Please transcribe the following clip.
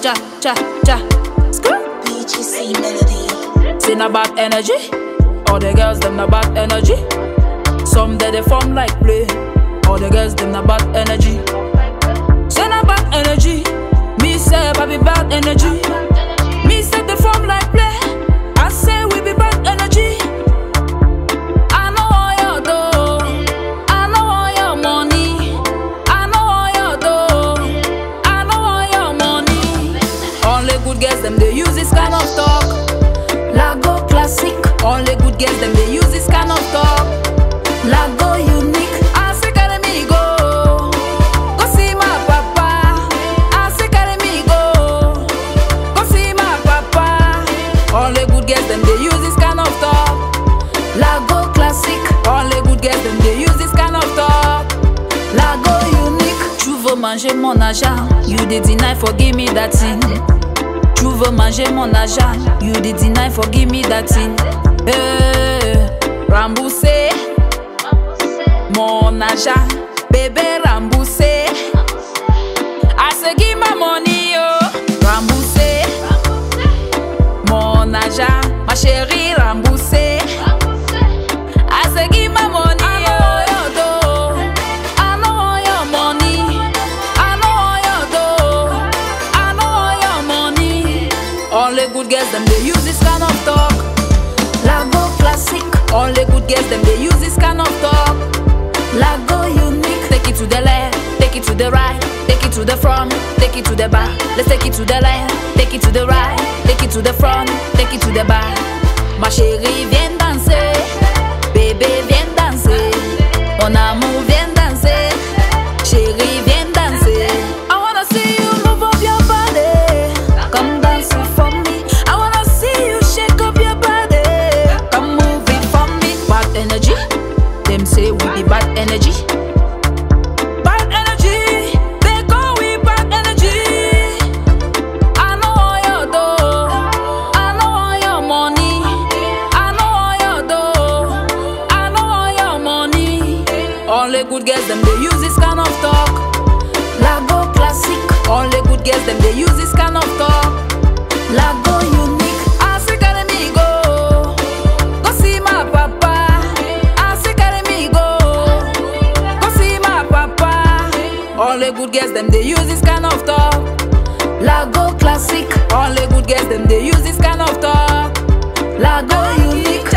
cha, cha, cha. BGC melody. Say na bad energy. All the girls them na bad energy. Some they form like play. All the girls them na bad energy. Say na bad energy. Me say I be bad energy. Me say they form like play. I say we be bad energy. I know all your dough. I know all your money. I know all your dough. I know all your money. Only good girls them they use this kind of talk. Lago classic. Only good girls them they use this kind of talk. Lago unique. I say carry me go. Go see my papa. I say carry me go. Go see my papa. Only good girls them they use this kind of talk. Lago classic. Only good girls them they use this kind of talk. Lago unique. Tu veux manger mon argent? You did deny for give me that thing. Tu veux manger mon argent? You did deny for give me that thing. Remboursé mon argent, bébé remboursé. I say give my money, yo. Remboursé mon argent, ma chérie remboursé. I say give my money, yo. I know all your money. I know all your dough. I know all your money. Only good girls them they use this kind of talk. Lago classic. Only good girls them they use this kind of talk. Lago unique. Take it to the left, take it to the right, take it to the front, take it to the back. Let's take it to the left, take it to the right, take it to the front, take it to the back. Ma chérie viens danser, bébé viens danser, mon amour viens danser, chérie viens danser. I wanna see you move up your body, come dance for me. I wanna see you shake up your body, come move it for me. Bad energy, them say we be bad energy. Bad energy, they call we bad energy. I know all your dough, I know all your money. I know all your dough, I know all your money. Only good girls them they use this kind of talk. Lago classic. Only good girls them they use this kind of talk. Lago unique. I say carry me go. Go see my papa. I say carry me go. Go see my papa. Only good girls them they use this kind of talk. Lago classic. Only good girls them they use this kind of talk. Lago unique.